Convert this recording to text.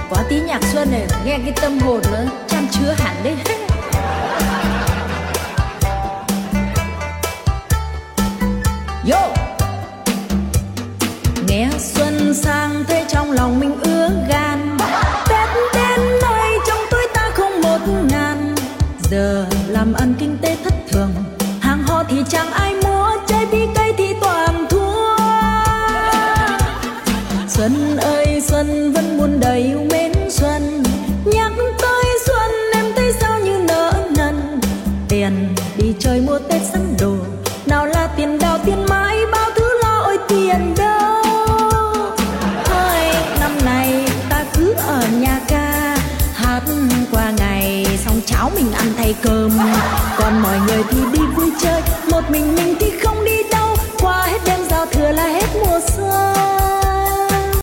Có tí nhạc xuân này nghe cái tâm hồn nó chan chứa hẳn đấy. Yo! Nghe xuân sang thế trong lòng mình ứa gan. Tết đến nơi trong túi ta không 1.000. Giờ làm ăn kinh tế thất thường, hàng ho thì chẳng ai mua, trái bí cây thì toàn thua. Xuân ơi xuân vẫn muôn đầy yêu mến xuân. Nhắc tới xuân em thấy sao như nỡ nần. Tiền đi chơi mua Tết sắm đồ, nào là tiền đào tiền mãi bao thứ lo ôi tiền đâu. Thôi năm này ta cứ ở nhà ca hát qua ngày, xong cháo mình ăn thay cơm. Còn mọi người thì đi vui chơi, một mình thì không đi đâu. Qua hết đêm giao thừa là hết